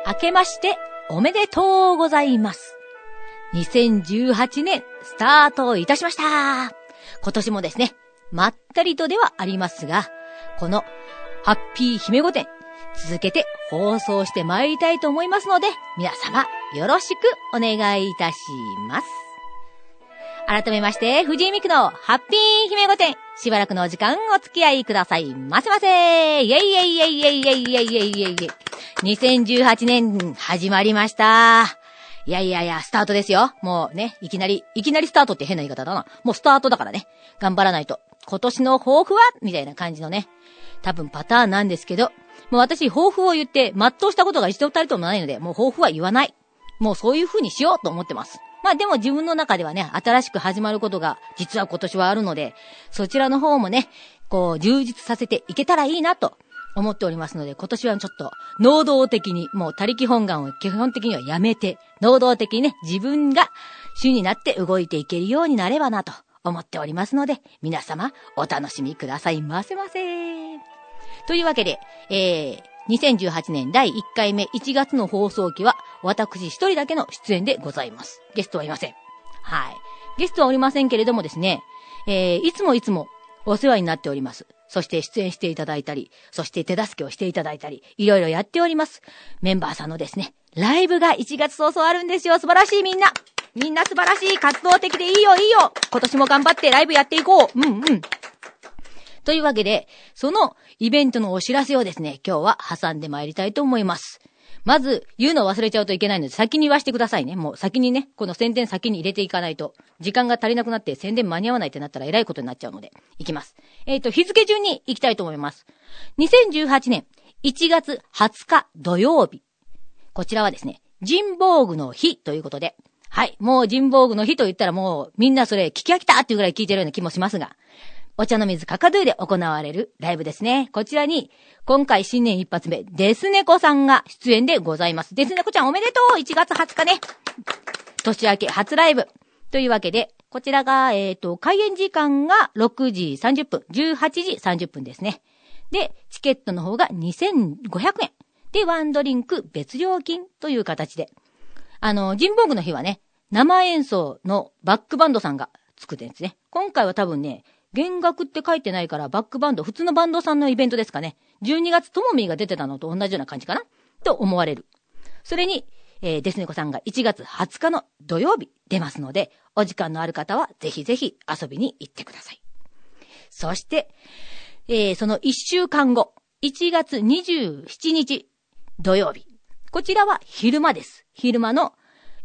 明けましておめでとうございます。2018年スタートいたしました。今年もですね、まったりとではありますが、このハッピー姫御殿続けて放送してまいりたいと思いますので、皆様よろしくお願いいたします。改めまして、藤井美久のハッピー姫御殿、しばらくのお時間お付き合いくださいませませ。イェイイェイイェイイェイイェイイェイイェイイェイイェイ。2018年始まりました。いや、スタートですよ。もうね、いきなりスタートって変な言い方だな。もうスタートだからね。頑張らないと。今年の抱負はみたいな感じのね。多分パターンなんですけど、もう私抱負を言って全うしたことが一度たりともないので、もう抱負は言わない。もうそういう風にしようと思ってます。まあでも自分の中ではね、新しく始まることが実は今年はあるので、そちらの方もね、こう充実させていけたらいいなと思っておりますので、今年はちょっと能動的に、もう他力本願を基本的にはやめて、能動的にね、自分が主になって動いていけるようになればなと思っておりますので、皆様お楽しみくださいませませ。というわけで、2018年第1回目1月の放送期は私一人だけの出演でございます。ゲストはいません。はい。ゲストはおりませんけれどもですね、いつもお世話になっております。そして出演していただいたり、そして手助けをしていただいたり、いろいろやっております。メンバーさんのですね、ライブが1月早々あるんですよ。素晴らしいみんな素晴らしい、活動的でいいよ。今年も頑張ってライブやっていこう。というわけで、そのイベントのお知らせをですね、今日は挟んでまいりたいと思います。まず、言うのを忘れちゃうといけないので、先に言わせてくださいね。もう先にね、この宣伝先に入れていかないと、時間が足りなくなって宣伝間に合わないってなったら偉いことになっちゃうので、いきます。日付順に行きたいと思います。2018年1月20日土曜日。こちらはですね、神保具の日ということで、はい、もう神保具の日と言ったらもうみんなそれ聞き飽きたっていうぐらい聞いてるような気もしますが、お茶の水カカドゥで行われるライブですね。こちらに、今回新年一発目、デスネコさんが出演でございます。デスネコちゃんおめでとう !1 月20日ね。年明け初ライブ。というわけで、こちらが、開演時間が6時30分、18時30分ですね。で、チケットの方が2500円。で、ワンドリンク別料金という形で。神保具の日はね、生演奏のバックバンドさんが作ってるんですね。今回は多分ね、弦楽って書いてないからバックバンド、普通のバンドさんのイベントですかね。12月ともみーが出てたのと同じような感じかなと思われる。それに、デスネコさんが1月20日の土曜日出ますので、お時間のある方はぜひぜひ遊びに行ってください。そして、その1週間後、1月27日土曜日。こちらは昼間です。昼間の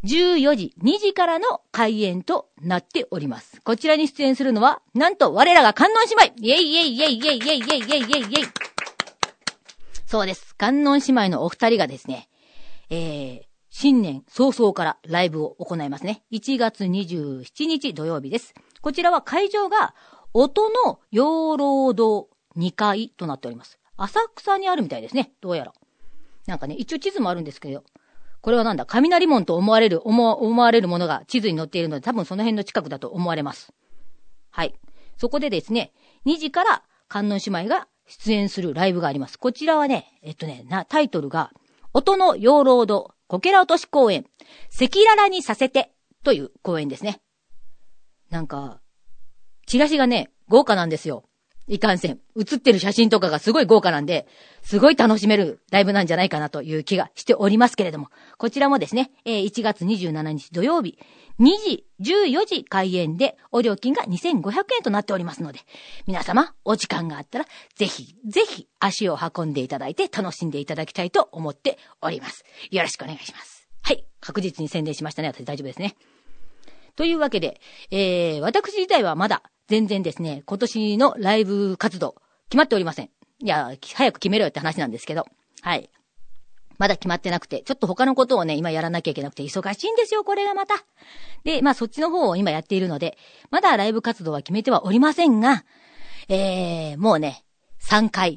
14時、2時からの開演となっております。こちらに出演するのは、なんと我らが観音姉妹イェイそうです。観音姉妹のお二人がですね、新年早々からライブを行いますね。1月27日土曜日です。こちらは会場が、音の養老堂2階となっております。浅草にあるみたいですね。どうやら。なんかね、一応地図もあるんですけど、これはなんだ、雷門と思われるものが地図に載っているので、多分その辺の近くだと思われます。はい。そこでですね、2時から観音姉妹が出演するライブがあります。こちらはね、タイトルが、音の養老堂こけら落とし公演、赤裸々にさせてという公演ですね。なんか、チラシがね、豪華なんですよ。いかんせん。写ってる写真とかがすごい豪華なんで、すごい楽しめるライブなんじゃないかなという気がしておりますけれども、こちらもですね、1月27日土曜日、2時、14時開演で、お料金が2500円となっておりますので、皆様、お時間があったら、ぜひ、ぜひ足を運んでいただいて楽しんでいただきたいと思っております。よろしくお願いします。はい。確実に宣伝しましたね。私大丈夫ですね。というわけで、私自体はまだ、全然ですね、今年のライブ活動、決まっておりません。いや、早く決めろよって話なんですけど。はい。まだ決まってなくて、ちょっと他のことをね、今やらなきゃいけなくて忙しいんですよ、これがまた。で、まあそっちの方を今やっているので、まだライブ活動は決めてはおりませんが、もうね、3回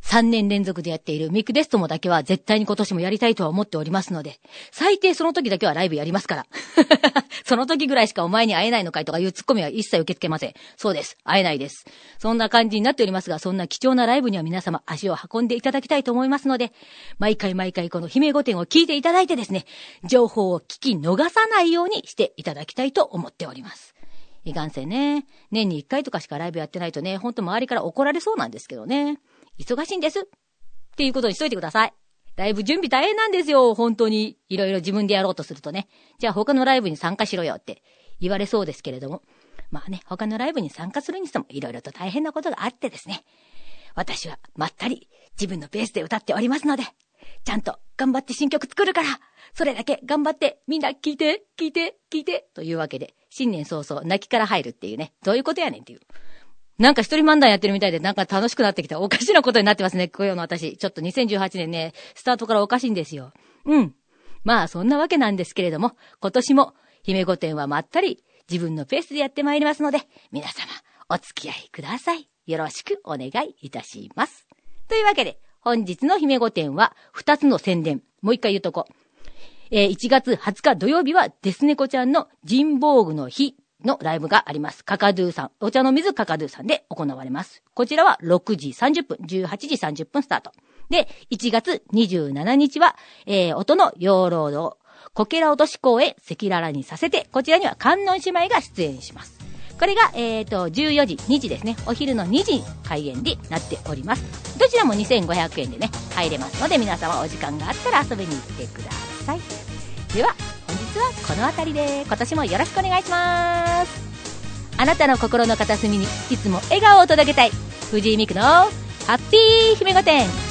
3年連続でやっているミクデストモだけは絶対に今年もやりたいとは思っておりますので、最低その時だけはライブやりますから。その時ぐらいしかお前に会えないのかいとかいうツッコミは一切受け付けません。そうです。会えないです。そんな感じになっておりますが、そんな貴重なライブには皆様足を運んでいただきたいと思いますので、毎回この姫御殿を聞いていただいてですね、情報を聞き逃さないようにしていただきたいと思っております。いかんせんね。年に1回とかしかライブやってないとね、ほんと周りから怒られそうなんですけどね。忙しいんです。っていうことにしといてください。ライブ準備大変なんですよ、本当に。いろいろ自分でやろうとするとね。じゃあ他のライブに参加しろよって言われそうですけれども。まあね、他のライブに参加するにしてもいろいろと大変なことがあってですね。私はまったり自分のペースで歌っておりますので、ちゃんと頑張って新曲作るから、それだけ頑張ってみんな聞いてというわけで、新年早々泣きから入るっていうね、どういうことやねんっていう。なんか一人漫談やってるみたいでなんか楽しくなってきた。おかしなことになってますね、今日の私。ちょっと2018年ね、スタートからおかしいんですよ。まあそんなわけなんですけれども、今年も姫御殿はまったり自分のペースでやってまいりますので、皆様お付き合いください。よろしくお願いいたします。というわけで、本日の姫御殿は2つの宣伝。もう一回言うとこ。1月20日土曜日はデスネコちゃんの神保具の日のライブがあります。カカドゥさん、お茶の水カカドゥさんで行われます。こちらは6時30分、18時30分スタート。で、1月27日は、音の養老堂、こけら落とし公演赤裸々にさせて、こちらには観音姉妹が出演します。これが、14時、2時ですね。お昼の2時開演になっております。どちらも2500円でね、入れますので、皆様お時間があったら遊びに行ってください。では、本日はこの辺りで、今年もよろしくお願いします。あなたの心の片隅にいつも笑顔を届けたい。藤井美久のハッピー姫御殿。